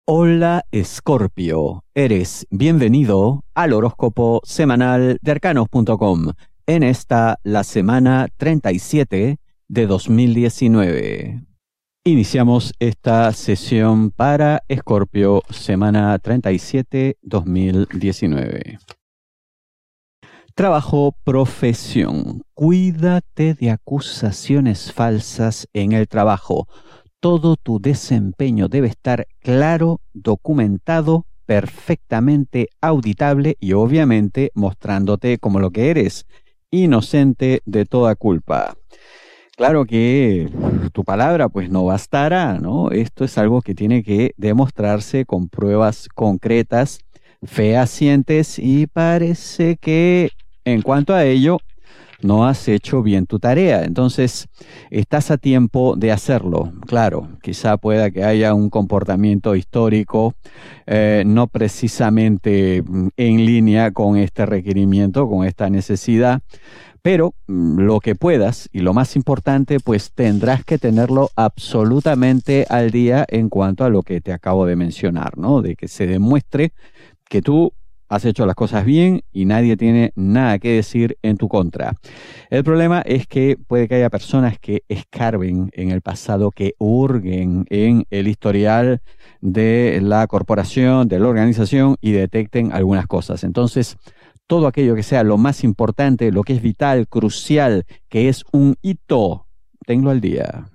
Hola Escorpio, eres bienvenido al horóscopo semanal de arcanos.com en la semana 37 de 2019. Iniciamos esta sesión para Escorpio, semana 37, 2019. Trabajo, profesión. Cuídate de acusaciones falsas en el trabajo. Todo tu desempeño debe estar claro, documentado, perfectamente auditable y obviamente mostrándote como lo que eres, inocente de toda culpa. Claro que tu palabra pues no bastará, ¿no? Esto es algo que tiene que demostrarse con pruebas concretas, fehacientes, y parece que en cuanto a ello no has hecho bien tu tarea. Entonces, estás a tiempo de hacerlo. Claro, quizá pueda que haya un comportamiento histórico no precisamente en línea con este requerimiento, con esta necesidad, pero lo que puedas y lo más importante, pues tendrás que tenerlo absolutamente al día en cuanto a lo que te acabo de mencionar, ¿no? De que se demuestre que tú has hecho las cosas bien y nadie tiene nada que decir en tu contra. El problema es que puede que haya personas que escarben en el pasado, que hurguen en el historial de la corporación, de la organización y detecten algunas cosas. Entonces, todo aquello que sea lo más importante, lo que es vital, crucial, que es un hito, tenlo al día.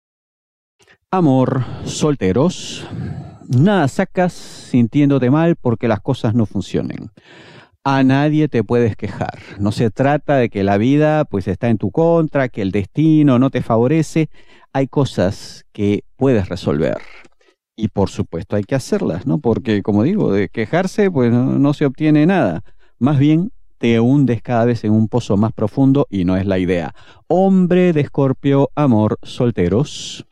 Amor, solteros. Nada sacas sintiéndote mal porque las cosas no funcionen. A nadie te puedes quejar. No se trata de que la vida pues está en tu contra, que el destino no te favorece. Hay cosas que puedes resolver. Y por supuesto hay que hacerlas, ¿no? Porque, como digo, de quejarse pues no se obtiene nada. Más bien te hundes cada vez en un pozo más profundo y no es la idea. Hombre de Escorpio, amor, solteros.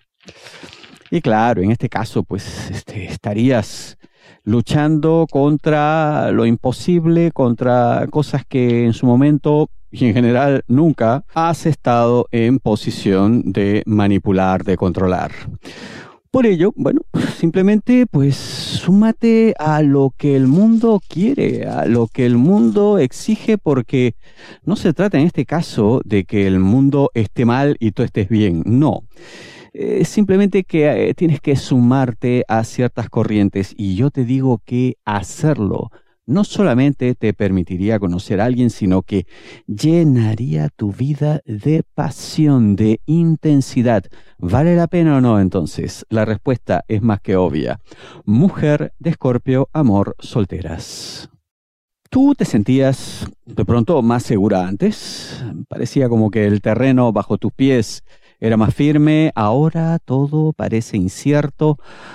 Y claro, en este caso, pues estarías luchando contra lo imposible, contra cosas que en su momento y en general nunca has estado en posición de manipular, de controlar. Por ello, bueno, simplemente pues súmate a lo que el mundo quiere, a lo que el mundo exige, porque no se trata en este caso de que el mundo esté mal y tú estés bien, no. Simplemente que tienes que sumarte a ciertas corrientes, y yo te digo que hacerlo no solamente te permitiría conocer a alguien, sino que llenaría tu vida de pasión, de intensidad. ¿Vale la pena o no? Entonces, la respuesta es más que obvia. Mujer de Escorpio, amor, solteras. ¿Tú te sentías de pronto más segura antes? Parecía como que el terreno bajo tus pies era más firme. Ahora todo parece incierto,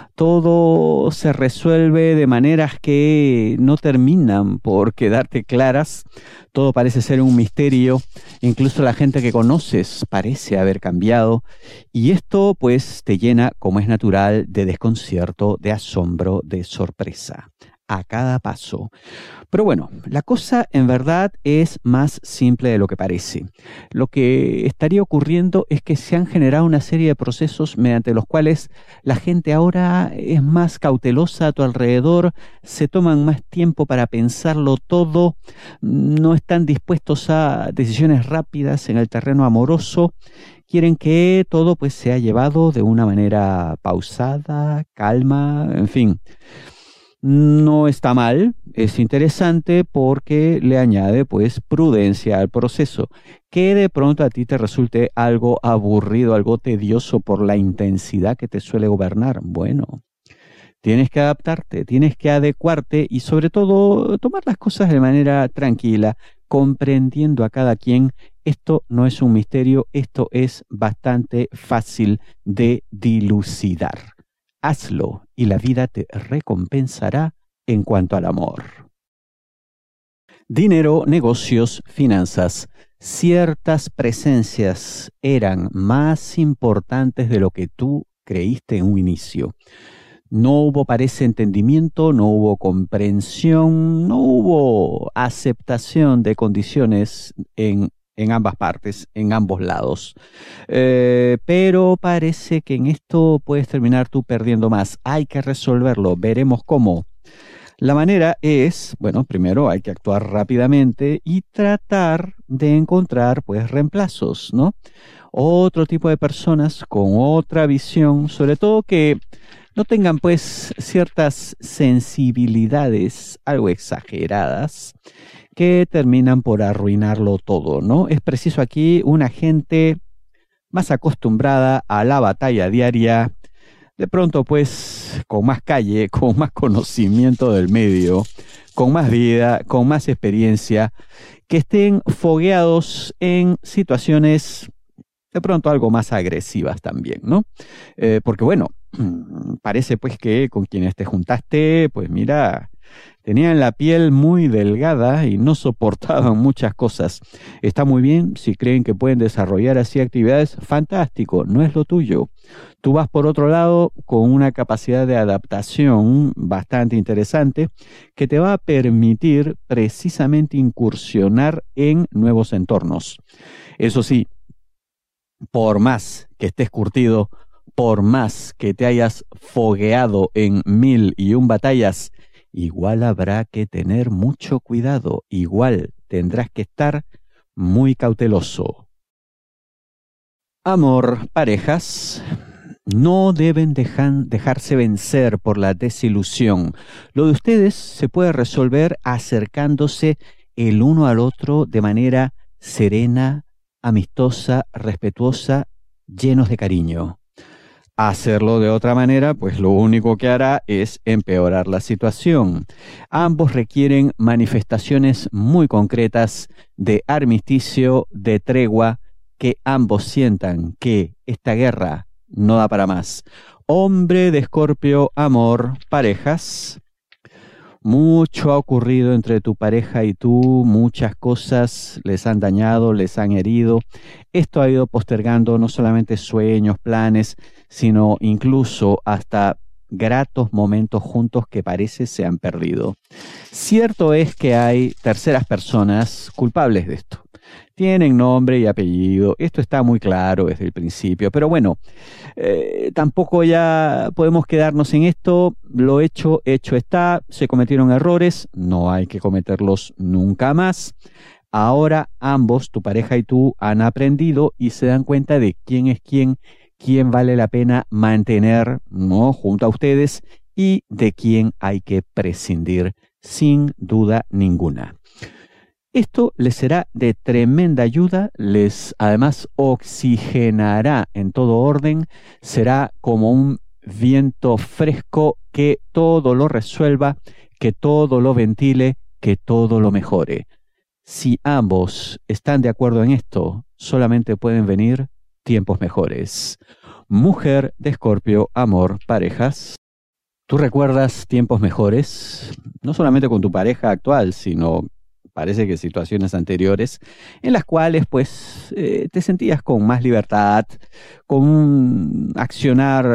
todo se resuelve de maneras que no terminan por quedarte claras, todo parece ser un misterio, incluso la gente que conoces parece haber cambiado, y esto pues te llena, como es natural, de desconcierto, de asombro, de sorpresa a cada paso. Pero bueno, la cosa en verdad es más simple de lo que parece. Lo que estaría ocurriendo es que se han generado una serie de procesos mediante los cuales la gente ahora es más cautelosa a tu alrededor, se toman más tiempo para pensarlo todo, no están dispuestos a decisiones rápidas en el terreno amoroso, quieren que todo pues sea llevado de una manera pausada, calma, en fin. No está mal, es interesante porque le añade pues prudencia al proceso. Que de pronto a ti te resulte algo aburrido, algo tedioso por la intensidad que te suele gobernar. Bueno, tienes que adaptarte, tienes que adecuarte y sobre todo tomar las cosas de manera tranquila, comprendiendo a cada quien. Esto no es un misterio, esto es bastante fácil de dilucidar. Hazlo y la vida te recompensará en cuanto al amor. Dinero, negocios, finanzas. Ciertas presencias eran más importantes de lo que tú creíste en un inicio. No hubo, parece, entendimiento, no hubo comprensión, no hubo aceptación de condiciones en en ambas partes, en ambos lados. Pero parece que en esto puedes terminar tú perdiendo más. Hay que resolverlo, veremos cómo. La manera es, bueno, primero hay que actuar rápidamente y tratar de encontrar, pues, reemplazos, ¿no? Otro tipo de personas con otra visión, sobre todo que no tengan, pues, ciertas sensibilidades algo exageradas que terminan por arruinarlo todo, ¿no? Es preciso aquí una gente más acostumbrada a la batalla diaria, de pronto pues con más calle, con más conocimiento del medio, con más vida, con más experiencia, que estén fogueados en situaciones de pronto algo más agresivas también, ¿no? Porque bueno, parece pues que con quienes te juntaste, pues mira, tenían la piel muy delgada y no soportaban muchas cosas. Está muy bien, si creen que pueden desarrollar así actividades, fantástico, no es lo tuyo. Tú vas por otro lado con una capacidad de adaptación bastante interesante que te va a permitir precisamente incursionar en nuevos entornos. Eso sí, por más que estés curtido, por más que te hayas fogueado en 1001 batallas, igual habrá que tener mucho cuidado, igual tendrás que estar muy cauteloso. Amor, parejas, no deben dejarse vencer por la desilusión. Lo de ustedes se puede resolver acercándose el uno al otro de manera serena, amistosa, respetuosa, llenos de cariño. Hacerlo de otra manera, pues lo único que hará es empeorar la situación. Ambos requieren manifestaciones muy concretas de armisticio, de tregua, que ambos sientan que esta guerra no da para más. Hombre de Escorpio, amor, parejas. Mucho ha ocurrido entre tu pareja y tú, muchas cosas les han dañado, les han herido. Esto ha ido postergando no solamente sueños, planes, sino incluso hasta gratos momentos juntos que parece se han perdido. Cierto es que hay terceras personas culpables de esto. Tienen nombre y apellido, esto está muy claro desde el principio, pero bueno, tampoco ya podemos quedarnos en esto. Lo hecho, hecho está. Se cometieron errores, no hay que cometerlos nunca más. Ahora ambos, tu pareja y tú, han aprendido y se dan cuenta de quién es quién vale la pena mantener, ¿no?, junto a ustedes, y de quién hay que prescindir, sin duda ninguna. Esto les será de tremenda ayuda, les además oxigenará en todo orden, será como un viento fresco que todo lo resuelva, que todo lo ventile, que todo lo mejore. Si ambos están de acuerdo en esto, solamente pueden venir tiempos mejores. Mujer de Escorpio, amor, parejas. ¿Tú recuerdas tiempos mejores? No solamente con tu pareja actual, sino parece que situaciones anteriores en las cuales pues te sentías con más libertad, con un accionar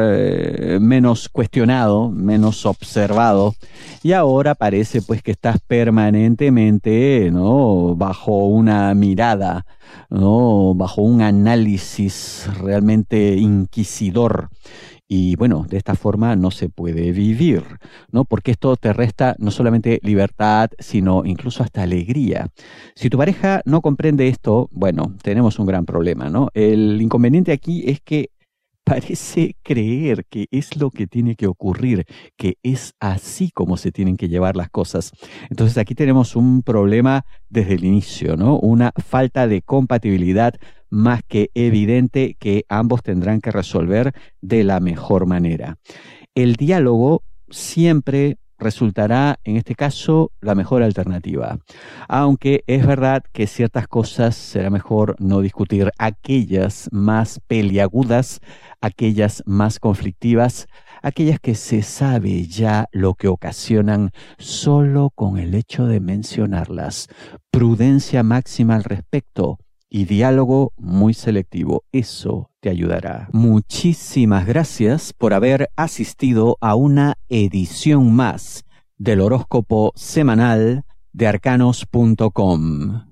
menos cuestionado, menos observado, y ahora parece pues que estás permanentemente, ¿no?, bajo una mirada, ¿no?, bajo un análisis realmente inquisidor. Y bueno, de esta forma no se puede vivir, ¿no? Porque esto te resta no solamente libertad, sino incluso hasta alegría. Si tu pareja no comprende esto, bueno, tenemos un gran problema, ¿no? El inconveniente aquí es que parece creer que es lo que tiene que ocurrir, que es así como se tienen que llevar las cosas. Entonces aquí tenemos un problema desde el inicio, ¿no? Una falta de compatibilidad más que evidente que ambos tendrán que resolver de la mejor manera. El diálogo siempre resultará, en este caso, la mejor alternativa. Aunque es verdad que ciertas cosas será mejor no discutir, aquellas más peliagudas, aquellas más conflictivas, aquellas que se sabe ya lo que ocasionan solo con el hecho de mencionarlas. Prudencia máxima al respecto y diálogo muy selectivo. Eso te ayudará. Muchísimas gracias por haber asistido a una edición más del horóscopo semanal de arcanos.com.